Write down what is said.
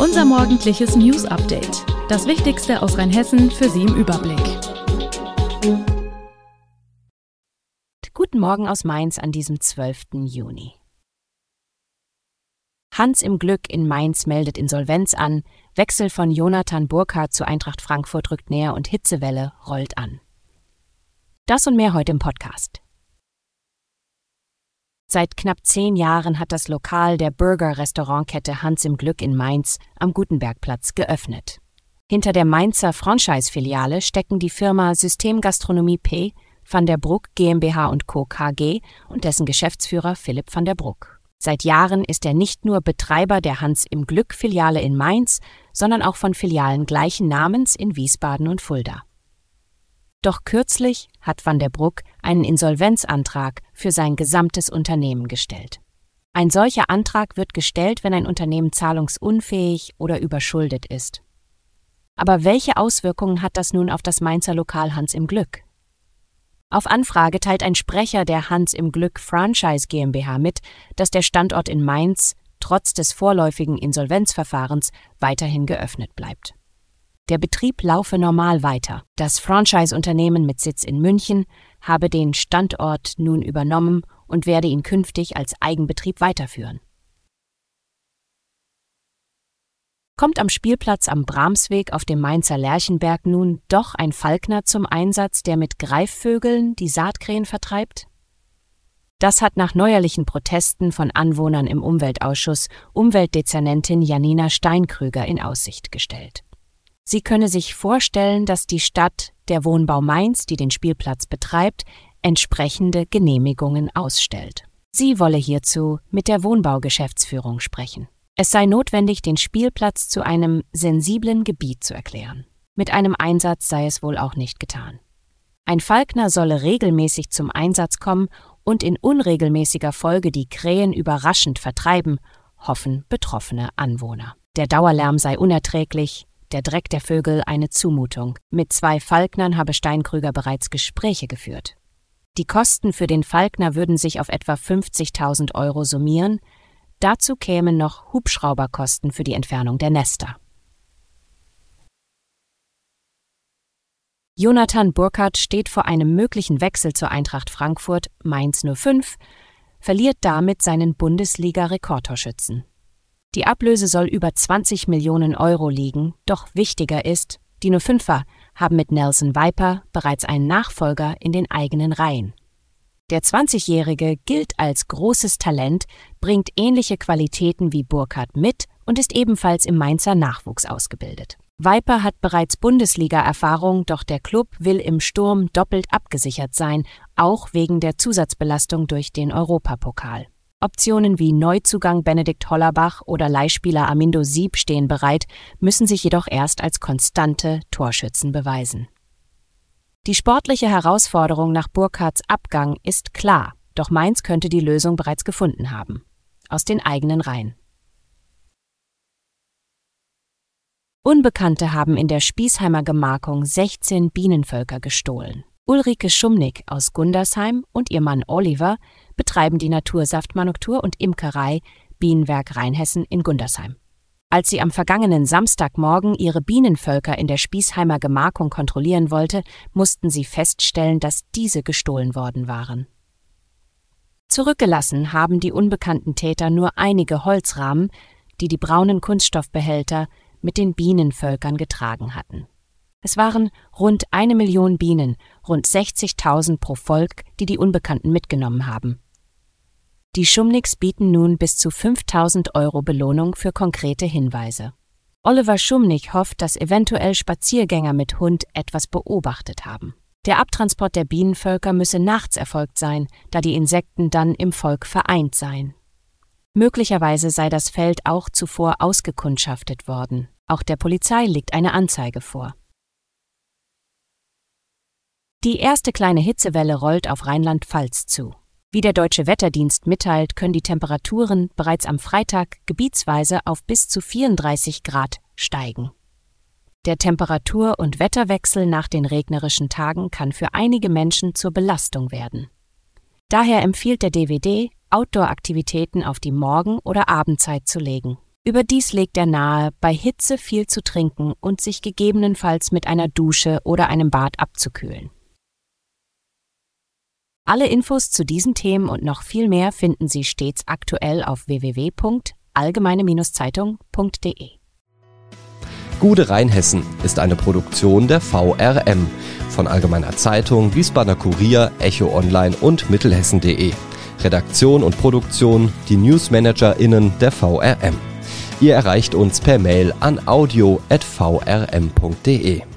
Unser morgendliches News-Update. Das Wichtigste aus Rheinhessen für Sie im Überblick. Guten Morgen aus Mainz an diesem 12. Juni. Hans im Glück in Mainz meldet Insolvenz an, Wechsel von Jonathan Burkhardt zu Eintracht Frankfurt rückt näher und Hitzewelle rollt an. Das und mehr heute im Podcast. Seit knapp 10 Jahren hat das Lokal der Burger-Restaurantkette Hans im Glück in Mainz am Gutenbergplatz geöffnet. Hinter der Mainzer Franchise-Filiale stecken die Firma System Gastronomie P, Van der Bruck GmbH & Co. KG und dessen Geschäftsführer Philipp van der Bruck. Seit Jahren ist er nicht nur Betreiber der Hans im Glück-Filiale in Mainz, sondern auch von Filialen gleichen Namens in Wiesbaden und Fulda. Doch kürzlich hat van der Bruck einen Insolvenzantrag für sein gesamtes Unternehmen gestellt. Ein solcher Antrag wird gestellt, wenn ein Unternehmen zahlungsunfähig oder überschuldet ist. Aber welche Auswirkungen hat das nun auf das Mainzer Lokal Hans im Glück? Auf Anfrage teilt ein Sprecher der Hans im Glück Franchise GmbH mit, dass der Standort in Mainz trotz des vorläufigen Insolvenzverfahrens weiterhin geöffnet bleibt. Der Betrieb laufe normal weiter. Das Franchise-Unternehmen mit Sitz in München habe den Standort nun übernommen und werde ihn künftig als Eigenbetrieb weiterführen. Kommt am Spielplatz am Bramsweg auf dem Mainzer Lerchenberg nun doch ein Falkner zum Einsatz, der mit Greifvögeln die Saatkrähen vertreibt? Das hat nach neuerlichen Protesten von Anwohnern im Umweltausschuss Umweltdezernentin Janina Steinkrüger in Aussicht gestellt. Sie könne sich vorstellen, dass die Stadt, der Wohnbau Mainz, die den Spielplatz betreibt, entsprechende Genehmigungen ausstellt. Sie wolle hierzu mit der Wohnbaugeschäftsführung sprechen. Es sei notwendig, den Spielplatz zu einem sensiblen Gebiet zu erklären. Mit einem Einsatz sei es wohl auch nicht getan. Ein Falkner solle regelmäßig zum Einsatz kommen und in unregelmäßiger Folge die Krähen überraschend vertreiben, hoffen betroffene Anwohner. Der Dauerlärm sei unerträglich, der Dreck der Vögel eine Zumutung. Mit 2 Falknern habe Steinkrüger bereits Gespräche geführt. Die Kosten für den Falkner würden sich auf etwa 50.000 € summieren. Dazu kämen noch Hubschrauberkosten für die Entfernung der Nester. Jonathan Burkhardt steht vor einem möglichen Wechsel zur Eintracht Frankfurt Mainz 05, verliert damit seinen Bundesliga-Rekordtorschützen. Die Ablöse soll über 20 Millionen € liegen, doch wichtiger ist, die 05er haben mit Nelson Viper bereits einen Nachfolger in den eigenen Reihen. Der 20-Jährige gilt als großes Talent, bringt ähnliche Qualitäten wie Burkhardt mit und ist ebenfalls im Mainzer Nachwuchs ausgebildet. Viper hat bereits Bundesliga-Erfahrung, doch der Klub will im Sturm doppelt abgesichert sein, auch wegen der Zusatzbelastung durch den Europapokal. Optionen wie Neuzugang Benedikt Hollerbach oder Leihspieler Amindo Sieb stehen bereit, müssen sich jedoch erst als konstante Torschützen beweisen. Die sportliche Herausforderung nach Burkhardts Abgang ist klar, doch Mainz könnte die Lösung bereits gefunden haben. Aus den eigenen Reihen. Unbekannte haben in der Spießheimer Gemarkung 16 Bienenvölker gestohlen. Ulrike Schumnick aus Gundersheim und ihr Mann Oliver betreiben die Natursaftmanufaktur und Imkerei Bienenwerk Rheinhessen in Gundersheim. Als sie am vergangenen Samstagmorgen ihre Bienenvölker in der Spießheimer Gemarkung kontrollieren wollte, mussten sie feststellen, dass diese gestohlen worden waren. Zurückgelassen haben die unbekannten Täter nur einige Holzrahmen, die die braunen Kunststoffbehälter mit den Bienenvölkern getragen hatten. Es waren rund 1 Million Bienen, rund 60.000 pro Volk, die die Unbekannten mitgenommen haben. Die Schumnicks bieten nun bis zu 5.000 € Belohnung für konkrete Hinweise. Oliver Schumnick hofft, dass eventuell Spaziergänger mit Hund etwas beobachtet haben. Der Abtransport der Bienenvölker müsse nachts erfolgt sein, da die Insekten dann im Volk vereint seien. Möglicherweise sei das Feld auch zuvor ausgekundschaftet worden. Auch der Polizei liegt eine Anzeige vor. Die erste kleine Hitzewelle rollt auf Rheinland-Pfalz zu. Wie der Deutsche Wetterdienst mitteilt, können die Temperaturen bereits am Freitag gebietsweise auf bis zu 34 Grad steigen. Der Temperatur- und Wetterwechsel nach den regnerischen Tagen kann für einige Menschen zur Belastung werden. Daher empfiehlt der DWD, Outdoor-Aktivitäten auf die Morgen- oder Abendzeit zu legen. Überdies legt er nahe, bei Hitze viel zu trinken und sich gegebenenfalls mit einer Dusche oder einem Bad abzukühlen. Alle Infos zu diesen Themen und noch viel mehr finden Sie stets aktuell auf www.allgemeine-zeitung.de. Gude Rheinhessen ist eine Produktion der VRM von Allgemeiner Zeitung, Wiesbadener Kurier, Echo Online und Mittelhessen.de. Redaktion und Produktion die NewsmanagerInnen der VRM. Ihr erreicht uns per Mail an audio@vrm.de.